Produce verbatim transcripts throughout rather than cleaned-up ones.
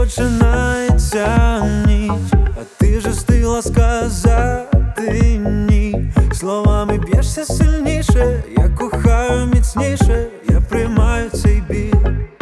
починається ніч, а ти же встигла сказати ні. Словами б'єшся сильніше, я кохаю міцніше, я приймаю цей біль.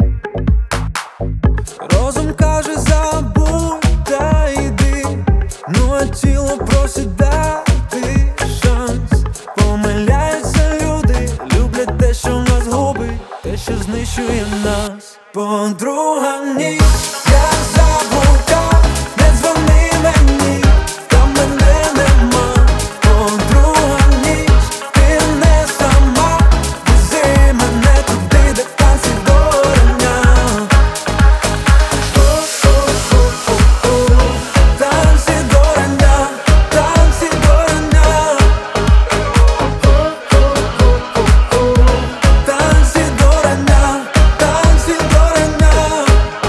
Розум каже забудь та йди, ну а тіло просить дати шанс. Помиляються люди, люблять те, що нас губить, те, що знищує нас. Подруга, ніч, я заблукав, не дзвони мені, там мене нема. Подруга, ніч, ти не сама, вези мене туди, де танці до рання. О-о-о-о-о, танці до рання, танці до рання. О-о-о-о-о, танці до рання, танці до рання.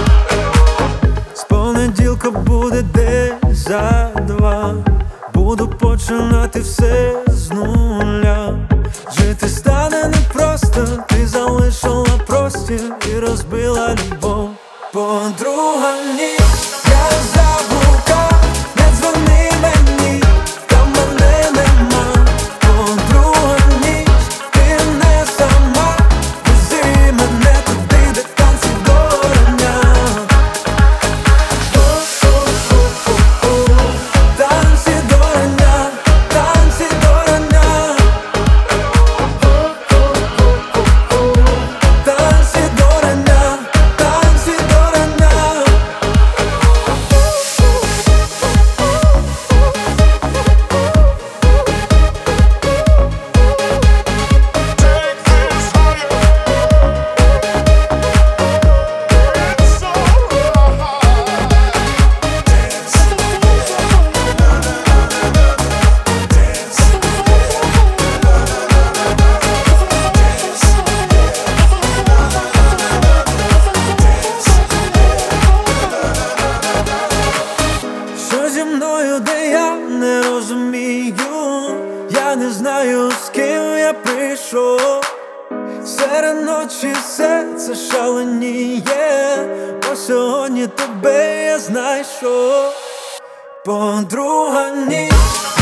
З понеділка буде десь за два, буду починати все з нуля. Жити стане непросто, ти залишила простір і розбила любов. Подруга, ніч, я заблукав, не дзвони мені, там мене нема. Подруга, ніч, ти не сама, вези мене туди, де танці до рання. О-о-о-о-о, танці до рання, танці до рання. О-о-о-о-о, танці до рання, танці до рання. Що зі мною, де я не розумію, я не знаю, з ким я прийшов. Серед ночі серце шаленіє, бо сьогодні тебе я знайшов. Подруга, ніч,